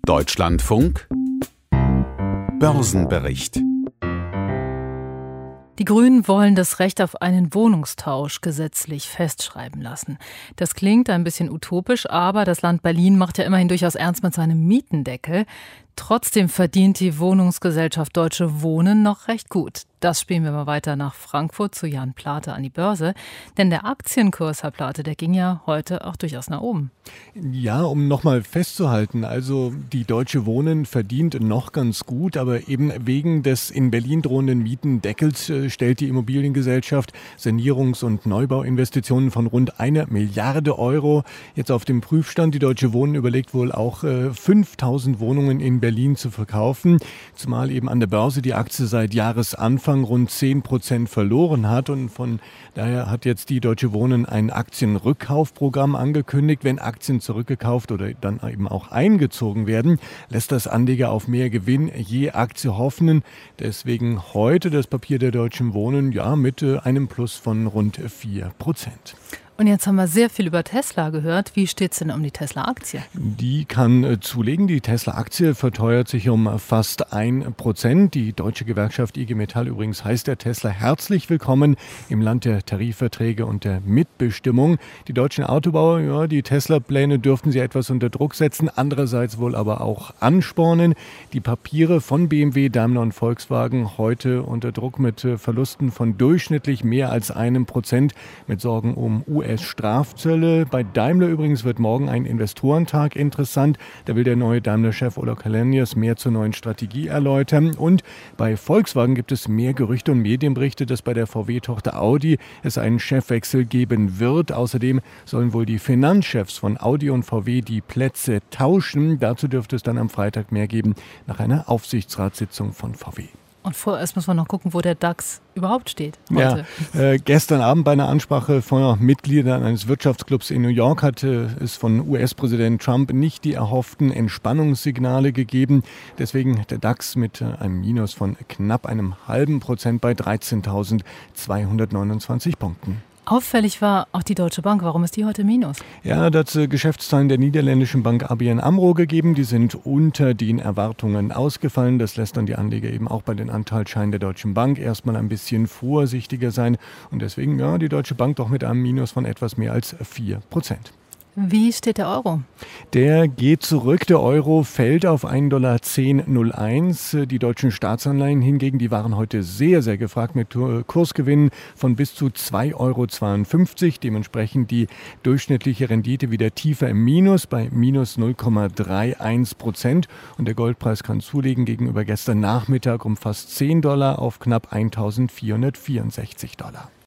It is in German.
Deutschlandfunk Börsenbericht. Die Grünen wollen das Recht auf einen Wohnungstausch gesetzlich festschreiben lassen. Das klingt ein bisschen utopisch, aber das Land Berlin macht ja immerhin durchaus ernst mit seinem Mietendeckel. Trotzdem verdient die Wohnungsgesellschaft Deutsche Wohnen noch recht gut. Das spielen wir mal weiter nach Frankfurt zu Jan Plate an die Börse. Denn der Aktienkurs, Herr Plate, der ging ja heute auch durchaus nach oben. Ja, um nochmal festzuhalten, also die Deutsche Wohnen verdient noch ganz gut, aber eben wegen des in Berlin drohenden Mietendeckels stellt die Immobiliengesellschaft Sanierungs- und Neubauinvestitionen von rund 1 Milliarde Euro jetzt auf dem Prüfstand. Die Deutsche Wohnen überlegt wohl auch 5000 Wohnungen in Berlin zu verkaufen, zumal eben an der Börse die Aktie seit Jahresanfang rund 10% verloren hat und von daher hat jetzt die Deutsche Wohnen ein Aktienrückkaufprogramm angekündigt. Wenn Aktien zurückgekauft oder dann eben auch eingezogen werden, lässt das Anleger auf mehr Gewinn je Aktie hoffen. Deswegen heute das Papier der Deutschen Wohnen mit einem Plus von rund 4%. Und jetzt haben wir sehr viel über Tesla gehört. Wie steht es denn um die Tesla-Aktie? Die kann zulegen. Die Tesla-Aktie verteuert sich um fast 1%. Die deutsche Gewerkschaft IG Metall übrigens heißt der Tesla herzlich willkommen im Land der Tarifverträge und der Mitbestimmung. Die deutschen Autobauer, die Tesla-Pläne dürften sie etwas unter Druck setzen, andererseits wohl aber auch anspornen. Die Papiere von BMW, Daimler und Volkswagen heute unter Druck mit Verlusten von durchschnittlich mehr als 1%, mit Sorgen um US-Strafzölle. Bei Daimler übrigens wird morgen ein Investorentag interessant. Da will der neue Daimler-Chef Ola Källenius mehr zur neuen Strategie erläutern. Und bei Volkswagen gibt es mehr Gerüchte und Medienberichte, dass bei der VW-Tochter Audi es einen Chefwechsel geben wird. Außerdem sollen wohl die Finanzchefs von Audi und VW die Plätze tauschen. Dazu dürfte es dann am Freitag mehr geben nach einer Aufsichtsratssitzung von VW. Und vorerst müssen wir noch gucken, wo der DAX überhaupt steht heute. Ja, gestern Abend bei einer Ansprache von Mitgliedern eines Wirtschaftsclubs in New York hatte es von US-Präsident Trump nicht die erhofften Entspannungssignale gegeben. Deswegen der DAX mit einem Minus von knapp 0,5% bei 13.229 Punkten. Auffällig war auch die Deutsche Bank. Warum ist die heute Minus? Ja, da hat es Geschäftszahlen der niederländischen Bank ABN AMRO gegeben. Die sind unter den Erwartungen ausgefallen. Das lässt dann die Anleger eben auch bei den Anteilsscheinen der Deutschen Bank erstmal ein bisschen vorsichtiger sein. Und deswegen, die Deutsche Bank doch mit einem Minus von etwas mehr als 4%. Wie steht der Euro? Der geht zurück. Der Euro fällt auf 1,1001 $. Die deutschen Staatsanleihen hingegen, die waren heute sehr, sehr gefragt mit Kursgewinnen von bis zu 2,52 €. Dementsprechend die durchschnittliche Rendite wieder tiefer im Minus bei minus 0,31%. Und der Goldpreis kann zulegen gegenüber gestern Nachmittag um fast $10 auf knapp $1.464.